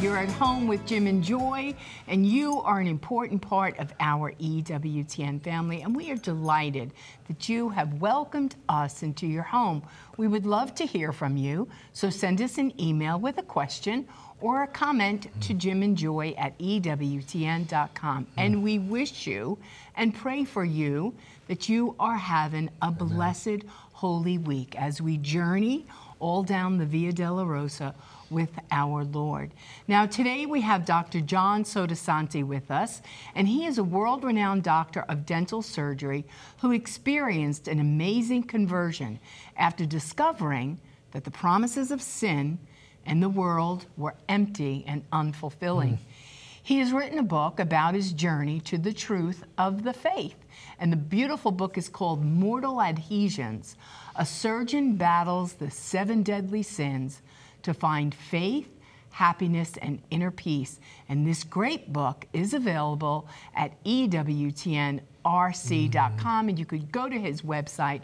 You're at home with Jim and Joy, and you are an important part of our EWTN family, and we are delighted that you have welcomed us into your home. We would love to hear from you, so send us an email with a question or a comment to jimandjoy@ewtn.com. And we wish you and pray for you that you are having a blessed Holy Week as we journey all down the Via Dolorosa with our Lord. Now, today we have Dr. John Sottosanti with us, and he is a world-renowned doctor of dental surgery who experienced an amazing conversion after discovering that the promises of sin and the world were empty and unfulfilling. He has written a book about his journey to the truth of the faith, and the beautiful book is called Mortal Adhesions: A Surgeon Battles the 7 Deadly Sins to Find Faith, Happiness, and Inner Peace. And this great book is available at EWTNRC.com, and you could go to his website,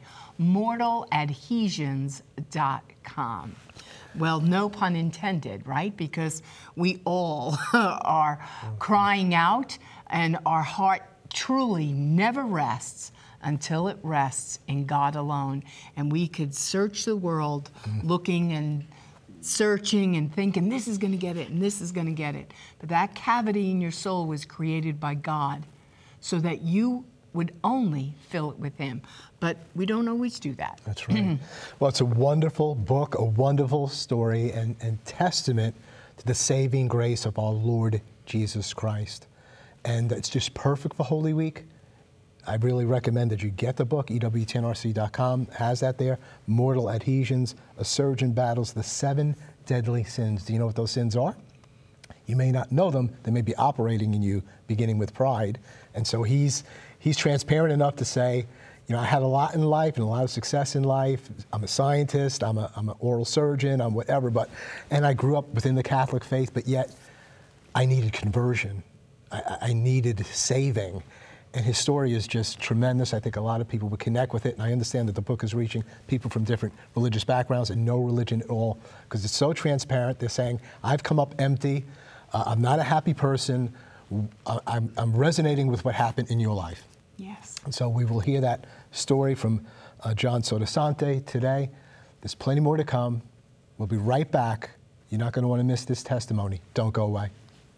mortaladhesions.com. Well, no pun intended, right? Because we all are crying out, and our heart truly never rests until it rests in God alone. And we could search the world looking and searching and thinking, this is going to get it and this is going to get it. But that cavity in your soul was created by God so that you would only fill it with Him. But we don't always do that. That's right. Well, it's a wonderful book, a wonderful story, and testament to the saving grace of our Lord Jesus Christ. And it's just perfect for Holy Week. I really recommend that you get the book. EWTNRC.com has that there. Mortal Adhesions: A Surgeon Battles the 7 Deadly Sins. Do you know what those sins are? You may not know them. They may be operating in you, beginning with pride. And so he's transparent enough to say, you know, I had a lot in life and a lot of success in life. I'm a scientist. I'm an oral surgeon. I'm whatever. And I grew up within the Catholic faith, but yet I needed conversion. I needed saving. And his story is just tremendous. I think a lot of people would connect with it. And I understand that the book is reaching people from different religious backgrounds and no religion at all, because it's so transparent. They're saying, I've come up empty. I'm not a happy person. I'm resonating with what happened in your life. Yes. And so we will hear that story from John Sottosanti today. There's plenty more to come. We'll be right back. You're not going to want to miss this testimony. Don't go away.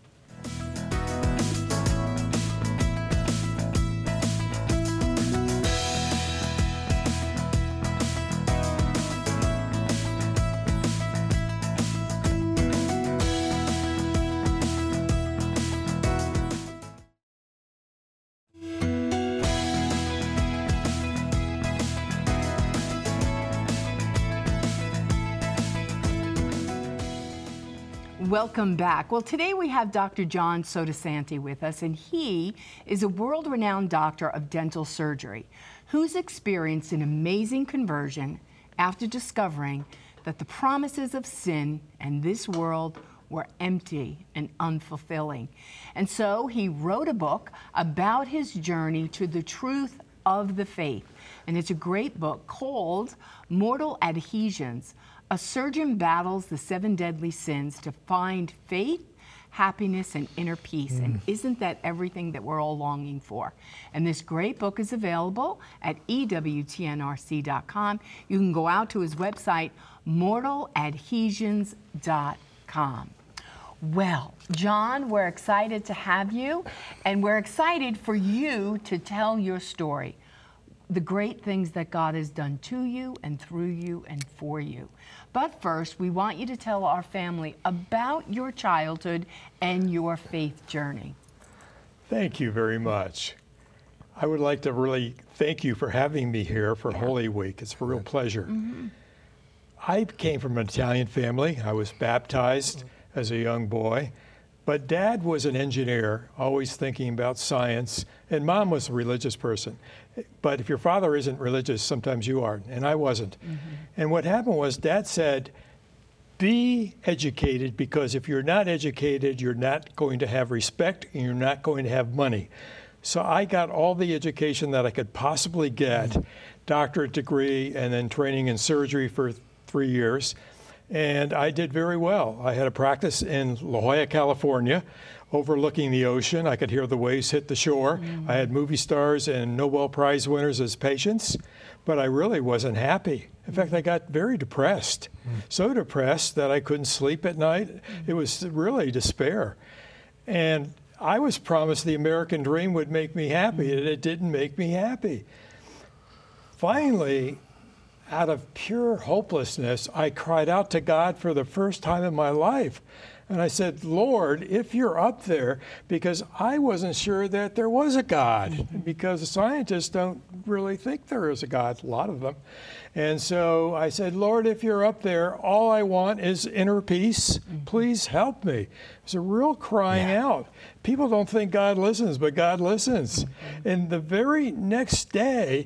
Welcome back. Well, today we have Dr. John Sottosanti with us, and he is a world-renowned doctor of dental surgery who's experienced an amazing conversion after discovering that the promises of sin and this world were empty and unfulfilling. And so he wrote a book about his journey to the truth of the faith. And it's a great book called Mortal Adhesions: A Surgeon Battles the 7 Deadly Sins to Find Faith, Happiness, and Inner Peace. And isn't that everything that we're all longing for? And this great book is available at EWTNRC.com. You can go out to his website, mortaladhesions.com. Well, John, we're excited to have you, and we're excited for you to tell your story, the great things that God has done to you and through you and for you. But first, we want you to tell our family about your childhood and your faith journey. Thank you very much. I would like to really thank you for having me here for Holy Week. It's a real pleasure. I came from an Italian family. I was baptized as a young boy, but Dad was an engineer, always thinking about science, and Mom was a religious person. But if your father isn't religious, sometimes you are, and I wasn't. And what happened was Dad said, be educated, because if you're not educated, you're not going to have respect and you're not going to have money. So I got all the education that I could possibly get, doctorate degree, and then training in surgery for 3 years. And I did very well. I had a practice in La Jolla, California, overlooking the ocean. I could hear the waves hit the shore. I had movie stars and Nobel Prize winners as patients, but I really wasn't happy. In fact, I got very depressed, so depressed that I couldn't sleep at night. It was really despair. And I was promised the American dream would make me happy, and it didn't make me happy. Finally, out of pure hopelessness, I cried out to God for the first time in my life. And I said, Lord, if you're up there, because I wasn't sure that there was a God, because scientists don't really think there is a God, a lot of them. And so I said, Lord, if you're up there, all I want is inner peace. Please help me. It's a real crying out. People don't think God listens, but God listens. And the very next day,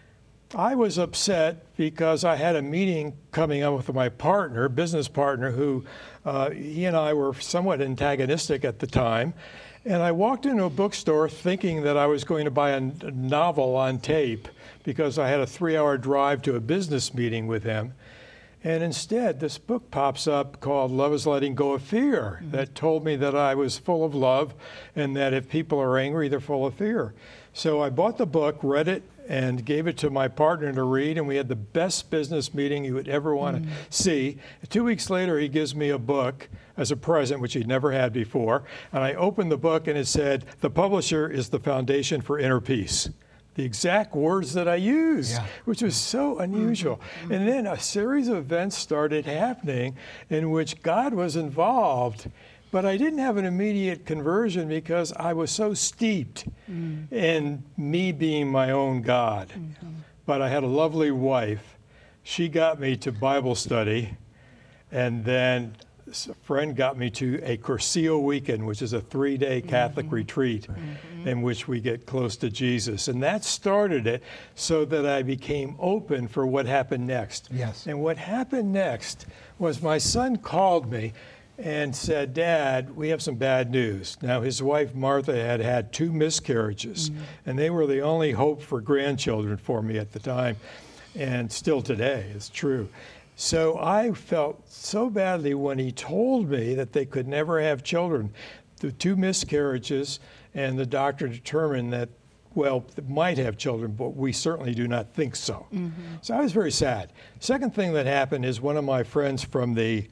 I was upset because I had a meeting coming up with my partner, business partner, who he and I were somewhat antagonistic at the time. And I walked into a bookstore thinking that I was going to buy a novel on tape because I had a 3-hour drive to a business meeting with him. And instead, this book pops up called Love is Letting Go of Fear that told me that I was full of love and that if people are angry, they're full of fear. So I bought the book, read it, and gave it to my partner to read, and we had the best business meeting you would ever want to see. 2 weeks later, he gives me a book as a present, which he'd never had before, and I opened the book and it said, "The publisher is the foundation for inner peace." The exact words that I used, which was so unusual. And then a series of events started happening in which God was involved, but I didn't have an immediate conversion because I was so steeped in me being my own God. But I had a lovely wife. She got me to Bible study, and then a friend got me to a Cursillo weekend, which is a 3-day Catholic retreat in which we get close to Jesus. And that started it so that I became open for what happened next. Yes. And what happened next was my son called me and said, "Dad, we have some bad news." Now, his wife, Martha, had had 2 miscarriages, and they were the only hope for grandchildren for me at the time, and still today, it's true. So I felt so badly when he told me that they could never have children. The 2 miscarriages, and the doctor determined that, well, they might have children, but we certainly do not think so. So I was very sad. Second thing that happened is one of my friends from the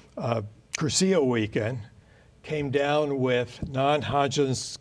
Cursillo weekend came down with non-Hodgkin's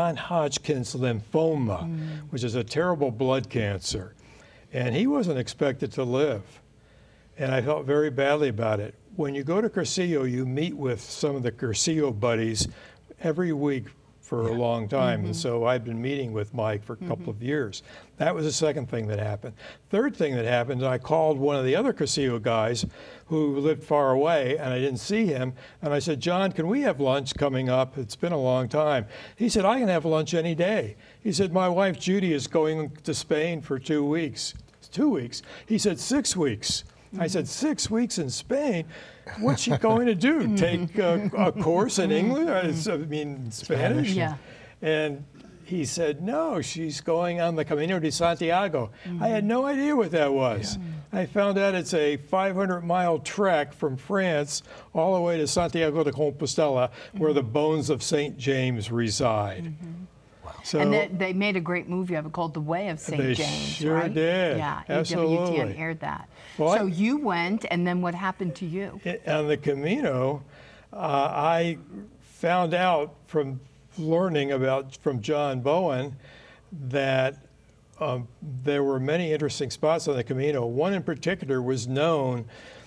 lymphoma, which is a terrible blood cancer. And he wasn't expected to live. And I felt very badly about it. When you go to Cursillo, you meet with some of the Cursillo buddies every week for a long time. And so I've been meeting with Mike for a couple of years. That was the second thing that happened. Third thing that happened, I called one of the other Cursillo guys who lived far away, and I didn't see him. And I said, "John, can we have lunch coming up? It's been a long time." He said, "I can have lunch any day." He said, "My wife, Judy, is going to Spain for 2 weeks." 2 weeks. He said, 6 weeks. I said, 6 weeks in Spain? What's she going to do? Take a course in English? I mean, Spanish? Yeah. And he said, no, she's going on the Camino de Santiago. I had no idea what that was. I found out it's a 500-mile trek from France all the way to Santiago de Compostela, where the bones of St. James reside. So, and they made a great movie of it called The Way of St. They James, sure right? did. Yeah, Absolutely. EWTN aired that. Well, so you went, and then what happened to you? On the Camino, I found out from learning from John Bowen that there were many interesting spots on the Camino. One in particular was known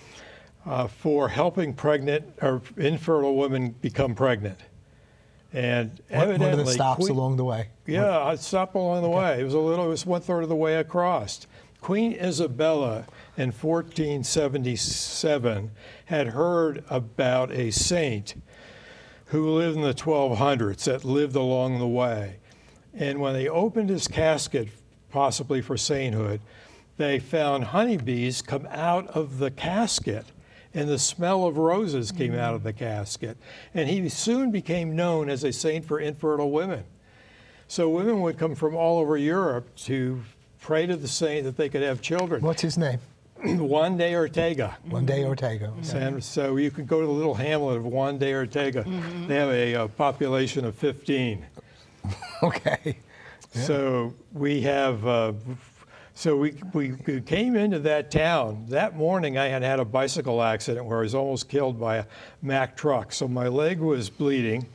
for helping pregnant or infertile women become pregnant. And evidently, one of the stops along the way. Yeah, I stopped along the way. It was 1/3 of the way across. Queen Isabella in 1477 had heard about a saint who lived in the 1200s that lived along the way. And when they opened his casket, possibly for sainthood, they found honeybees come out of the casket, and the smell of roses came out of the casket. And he soon became known as a saint for infertile women. So women would come from all over Europe to pray to the saint that they could have children. What's his name? Juan de Ortega. Juan de Ortega. Okay. So you can go to the little hamlet of Juan de Ortega. They have a population of 15. Okay. So we have, so we came into that town. That morning I had a bicycle accident where I was almost killed by a Mack truck. So my leg was bleeding,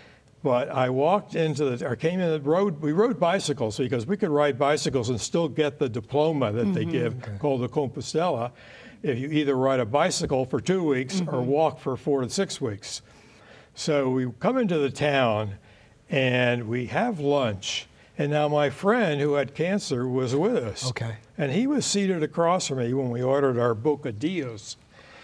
but I walked into or came in the road. We rode bicycles because we could ride bicycles and still get the diploma that they give called the Compostela if you either ride a bicycle for 2 weeks or walk for 4 to 6 weeks. So we come into the town and we have lunch. And now my friend who had cancer was with us. Okay. And he was seated across from me when we ordered our bocadillos.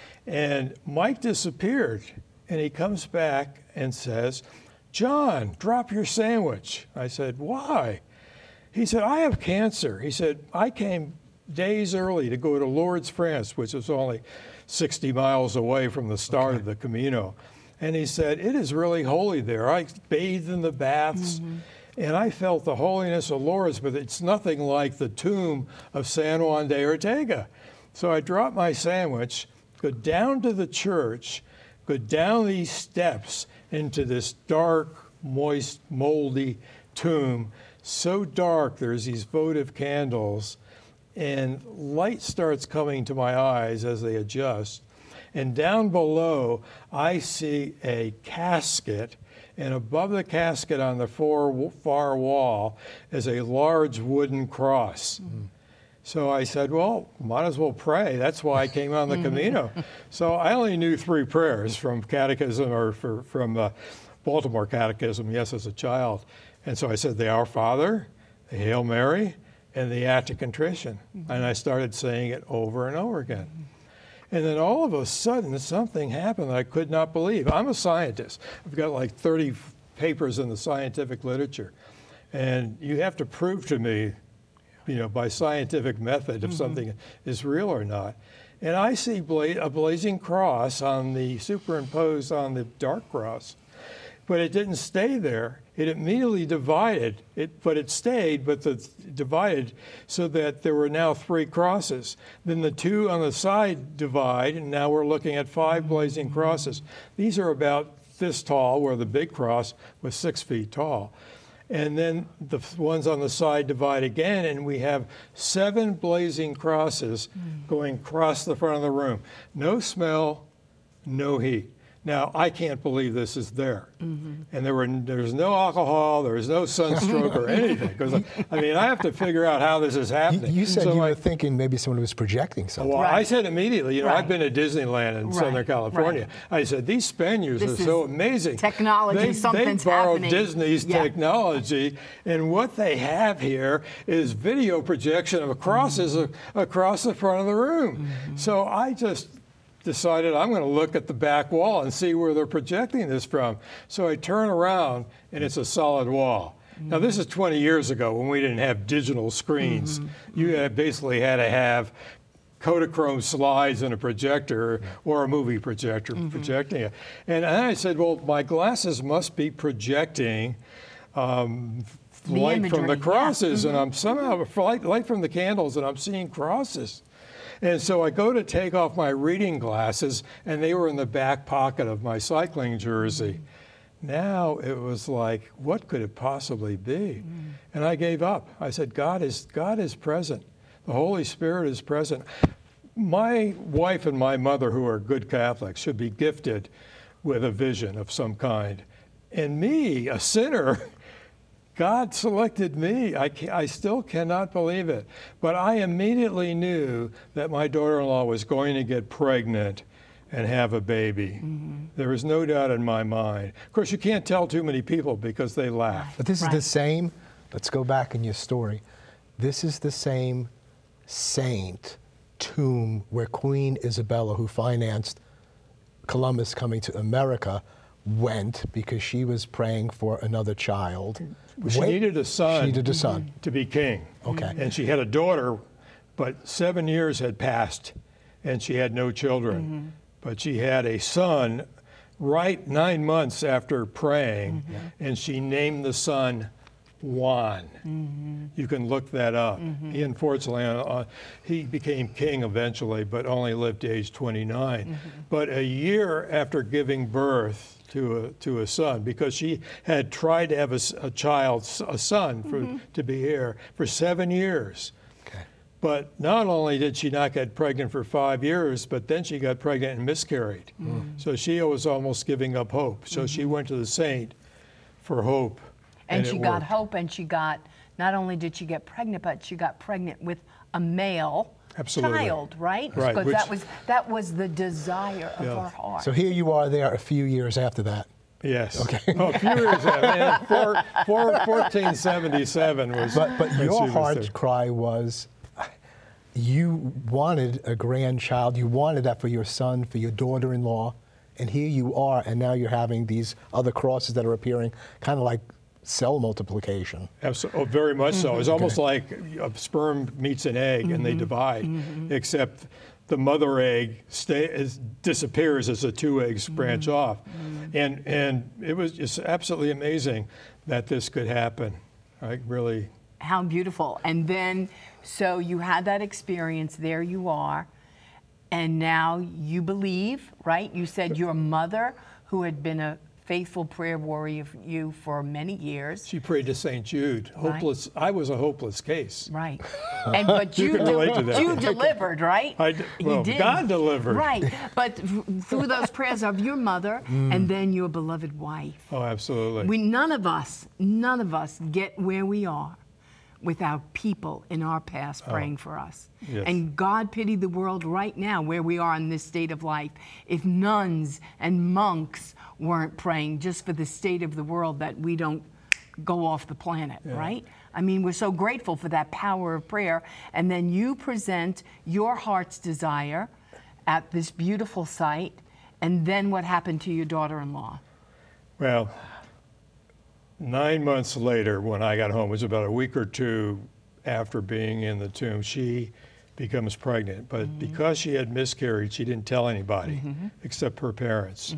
And Mike disappeared. And he comes back and says, "John, drop your sandwich." I said, "Why?" He said, "I have cancer." He said, "I came days early to go to Lourdes, France, which is only 60 miles away from the start of the Camino." And he said, "It is really holy there. I bathed in the baths. And I felt the holiness of Lourdes, but it's nothing like the tomb of San Juan de Ortega." So I dropped my sandwich, go down to the church, go down these steps into this dark, moist, moldy tomb. So dark, there's these votive candles, and light starts coming to my eyes as they adjust. And down below, I see a casket. And above the casket on the far wall is a large wooden cross. So I said, well, might as well pray. That's why I came on the Camino. So I only knew 3 prayers from catechism or from Baltimore Catechism, yes, as a child. And so I said the Our Father, the Hail Mary, and the Act of Contrition. And I started saying it over and over again. And then all of a sudden, something happened that I could not believe. I'm a scientist. I've got like 30 papers in the scientific literature. And you have to prove to me, by scientific method if something is real or not. And I see a blazing cross superimposed on the dark cross. But it didn't stay there. It immediately divided. It stayed, but divided so that there were now 3 crosses. Then the 2 on the side divide, and now we're looking at 5 blazing crosses. These are about this tall, where the big cross was 6 feet tall. And then the ones on the side divide again, and we have 7 blazing crosses going across the front of the room. No smell, no heat. Now, I can't believe this is there. And there's no alcohol, there's no sunstroke or anything. Because, I have to figure out how this is happening. You said you were thinking maybe someone was projecting something. Well, I said immediately, I've been to Disneyland in Southern California. I said, these Spaniards are so amazing. Technology, something's happening. They borrowed Disney's technology, and what they have here is video projection of crosses across the front of the room. So I just decided I'm going to look at the back wall and see where they're projecting this from. So I turn around, and it's a solid wall. Now, this is 20 years ago when we didn't have digital screens. You basically had to have Kodachrome slides and a projector or a movie projector projecting it. And I said, well, my glasses must be projecting light from the crosses, and I'm somehow light from the candles, and I'm seeing crosses. And so I go to take off my reading glasses, and they were in the back pocket of my cycling jersey. Now it was like, what could it possibly be? And I gave up. I said, God is present. The Holy Spirit is present. My wife and my mother, who are good Catholics, should be gifted with a vision of some kind. And me, a sinner, God selected me. I still cannot believe it. But I immediately knew that my daughter-in-law was going to get pregnant and have a baby. There was no doubt in my mind. Of course, you can't tell too many people because they laugh. But this is the same, let's go back in your story. This is the same saint tomb where Queen Isabella, who financed Columbus coming to America, went because she was praying for another child. She needed a son. She needed a son. To be king. Okay. And she had a daughter, but 7 years had passed, and she had no children. But she had a son right 9 months after praying, and she named the son Juan. You can look that up. He unfortunately, he became king eventually, but only lived to age 29. But a year after giving birth to a son, because she had tried to have a son to be heir for 7 years. Okay. But not only did she not get pregnant for 5 years, but then she got pregnant and miscarried. So she was almost giving up hope. So she went to the saint for hope. And it she got worked. hope, and she got, not only did she get pregnant, but she got pregnant with a male Absolutely. child, right? Right, Because which- that was the desire of Yeah. her heart. So here you are there a few years after that. Yes. Okay. Oh, a few years after. 1477 was. But when she your was heart's there. cry was you wanted a grandchild. You wanted that for your son, for your daughter-in-law. And here you are, and now you're having these other crosses that are appearing, kind of like cell multiplication. Oh, very much so. It's almost like a sperm meets an egg and they divide, except the mother egg disappears as the two eggs branch off. And it was just absolutely amazing that this could happen. I really. How beautiful. And then, so you had that experience, there you are, and now you believe, right? You said your mother, who had been a faithful prayer warrior for you for many years. She prayed to St. Jude. Hopeless. I was a hopeless case. Right. And but you, can relate to that. you delivered, right? Well, God delivered. Right. But through those prayers of your mother and then your beloved wife. Oh, absolutely. None of us get where we are without people in our past praying for us. Yes. And God pity the world right now where we are in this state of life. If nuns and monks weren't praying just for the state of the world, that we don't go off the planet, right? I mean, we're so grateful for that power of prayer. And then you present your heart's desire at this beautiful site. And then what happened to your daughter-in-law? Well, 9 months later, when I got home, it was about a week or two after being in the tomb, she becomes pregnant. But because she had miscarried, she didn't tell anybody except her parents.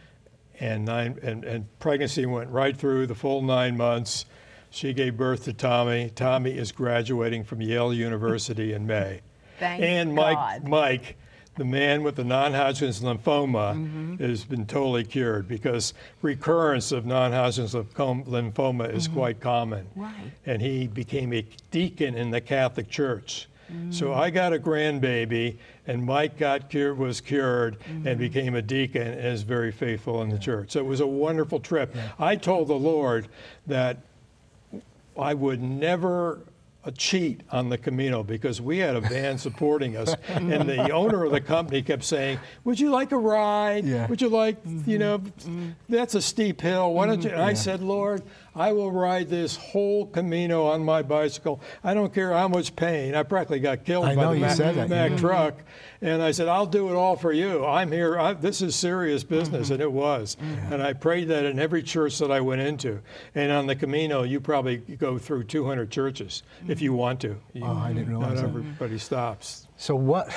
And pregnancy went right through the full 9 months. She gave birth to Tommy. Tommy is graduating from Yale University in May. Thank and God. Mike, the man with the non-Hodgkin's lymphoma, has been totally cured, because recurrence of non-Hodgkin's lymphoma is quite common. Right. And he became a deacon in the Catholic Church. So I got a grandbaby, and Mike was cured and became a deacon and is very faithful in the church. So it was a wonderful trip. I told the Lord that I would never cheat on the Camino, because we had a van supporting us, and the owner of the company kept saying, "Would you like a ride? Yeah. Would you like, that's a steep hill. Why don't you?" And I said, "Lord, I will ride this whole Camino on my bicycle. I don't care how much pain." I practically got killed I by know the you said that, Mack yeah. truck. And I said, "I'll do it all for you. I'm here. This is serious business." And it was. And I prayed that in every church that I went into. And on the Camino, you probably go through 200 churches if you want to. I didn't realize Not that. everybody stops. So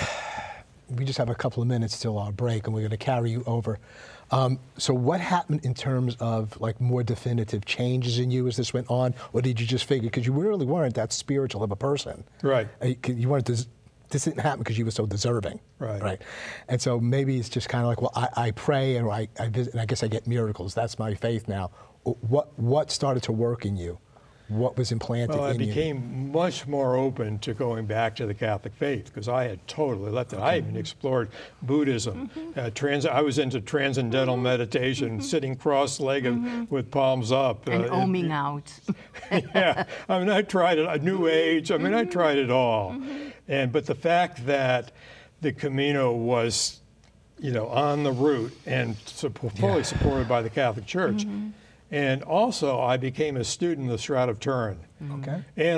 we just have a couple of minutes till our break, and we're going to carry you over. So what happened in terms of like more definitive changes in you as this went on? Or did you just figure, because you really weren't that spiritual of a person. Right. You weren't, this didn't happen because you were so deserving. Right. And so maybe it's just kind of like, well, I pray and I visit, and I guess I get miracles. That's my faith now. What started to work in you? What was implanted Well, I in you? became much more open to going back to the Catholic faith, because I had totally left it. I even explored Buddhism. I was into transcendental meditation, sitting cross-legged with palms up. And oming out. Yeah, I mean, I tried it. New Age. I mean, I tried it all. But the fact that the Camino was, on the route and fully supported by the Catholic Church. And also, I became a student of the Shroud of Turin. Okay. And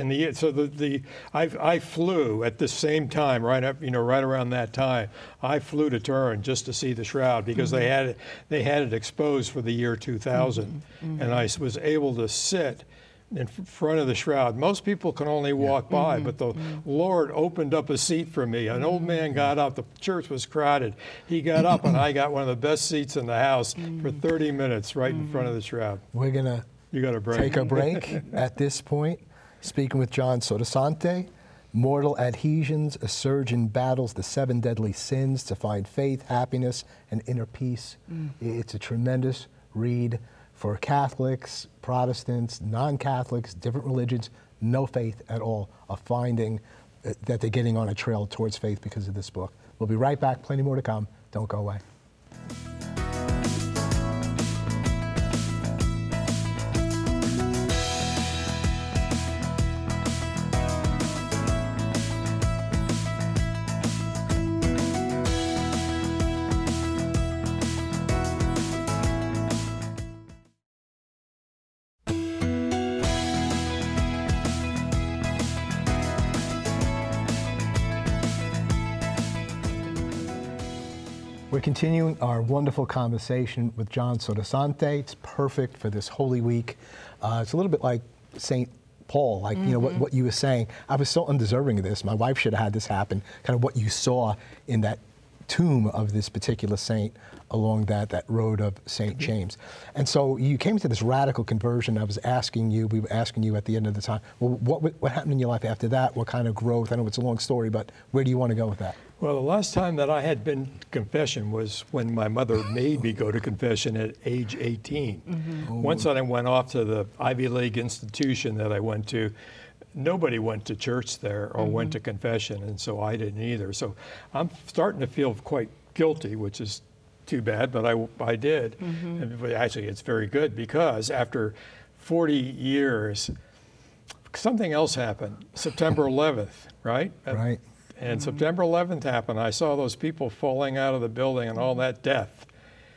I flew at the same time, right around that time. I flew to Turin just to see the shroud, because they had it exposed for the year 2000, and I was able to sit in front of the shroud. Most people can only walk by, but the Lord opened up a seat for me. An old man got up. The church was crowded. He got up, and I got one of the best seats in the house for 30 minutes right in front of the shroud. We're going to You got a break. take a break at this point. Speaking with John Sotosante, Mortal Adhesions, A Surgeon Battles the Seven Deadly Sins to Find Faith, Happiness, and Inner Peace. It's a tremendous read for Catholics, Protestants, non-Catholics, different religions, no faith at all, of finding that they're getting on a trail towards faith because of this book. We'll be right back. Plenty more to come. Don't go away. We're continuing our wonderful conversation with John Sotosante. It's perfect for this Holy Week. It's a little bit like St. Paul, like, you know, what you were saying. I was so undeserving of this. My wife should have had this happen, kind of what you saw in that tomb of this particular saint along that road of St. James. And so you came to this radical conversion. We were asking you at the end of the time, well, what happened in your life after that? What kind of growth? I know it's a long story, but where do you want to go with that? Well, the last time that I had been to confession was when my mother made me go to confession at age 18. Once I went off to the Ivy League institution that I went to, nobody went to church there or went to confession, and so I didn't either. So I'm starting to feel quite guilty, which is too bad, but I did. And actually, it's very good because after 40 years, something else happened. September 11th, right? Right. And September 11th happened. I saw those people falling out of the building and all that death.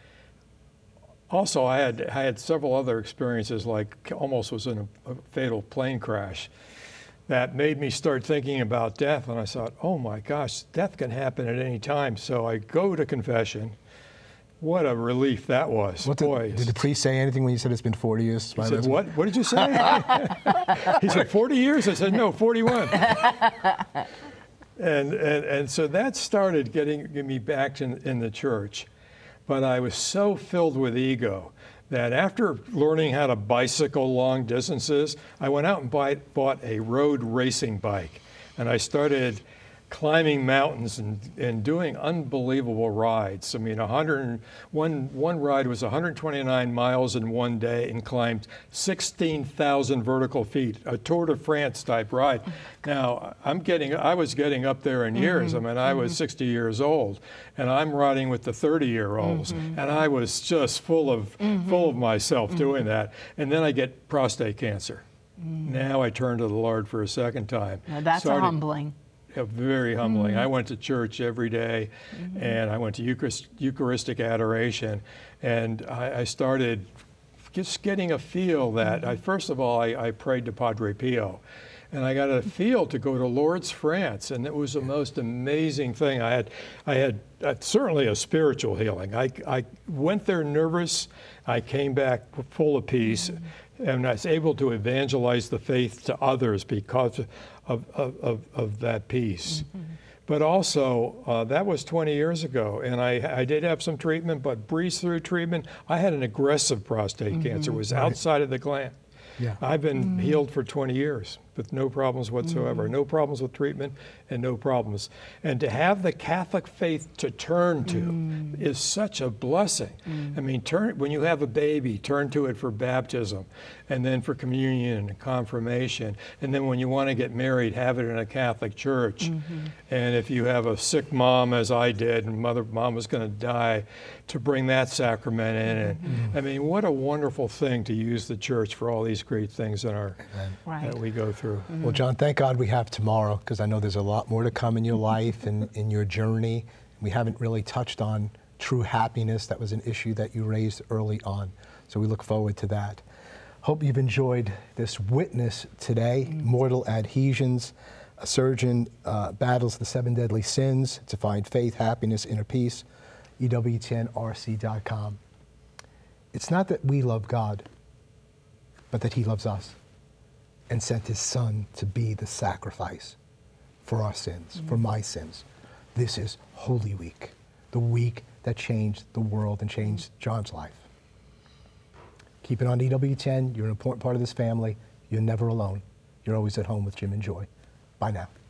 Also, I had several other experiences, like almost was in a fatal plane crash, that made me start thinking about death. And I thought, oh my gosh, death can happen at any time. So I go to confession. What a relief that was. Did the priest say anything when you said it's been 40 years? He said, what? What did you say? He said, 40 years? I said, no, 41. And so that started getting me back in the church. But I was so filled with ego that after learning how to bicycle long distances, I went out and bought a road racing bike. And I started climbing mountains and doing unbelievable rides. I mean, one ride was 129 miles in one day and climbed 16,000 vertical feet, a Tour de France type ride. Now, I was getting up there in years. I mean, I was 60 years old, and I'm riding with the 30-year-olds, and I was just full of myself doing that. And then I get prostate cancer. Now I turn to the Lord for a second time. Now that's humbling. Very humbling. I went to church every day, and I went to Eucharistic adoration, and I started just getting a feel that, first of all, I prayed to Padre Pio, and I got a feel to go to Lourdes, France, and it was the most amazing thing. I had certainly a spiritual healing. I went there nervous. I came back full of peace, and I was able to evangelize the faith to others because of that peace. But also, that was 20 years ago, and I did have some treatment, but breezed through treatment. I had an aggressive prostate cancer. It was outside of the gland. Yeah. I've been healed for 20 years with no problems whatsoever, no problems with treatment and no problems. And to have the Catholic faith to turn to is such a blessing. I mean, when you have a baby, turn to it for baptism, and then for communion and confirmation. And then when you want to get married, have it in a Catholic church. And if you have a sick mom, as I did, and mom was going to die, to bring that sacrament in. And I mean, what a wonderful thing to use the church for all these great things in that we go through. Well, John, thank God we have tomorrow, because I know there's a lot more to come in your life and in your journey. We haven't really touched on true happiness. That was an issue that you raised early on. So we look forward to that. Hope you've enjoyed this witness today. Mortal Adhesions. A surgeon battles the seven deadly sins to find faith, happiness, inner peace. EWTNRC.com. It's not that we love God, but that He loves us and sent His Son to be the sacrifice for our sins, for my sins. This is Holy Week, the week that changed the world and changed John's life. Keep it on EWTN. You're an important part of this family. You're never alone. You're always at home with Jim and Joy. Bye now.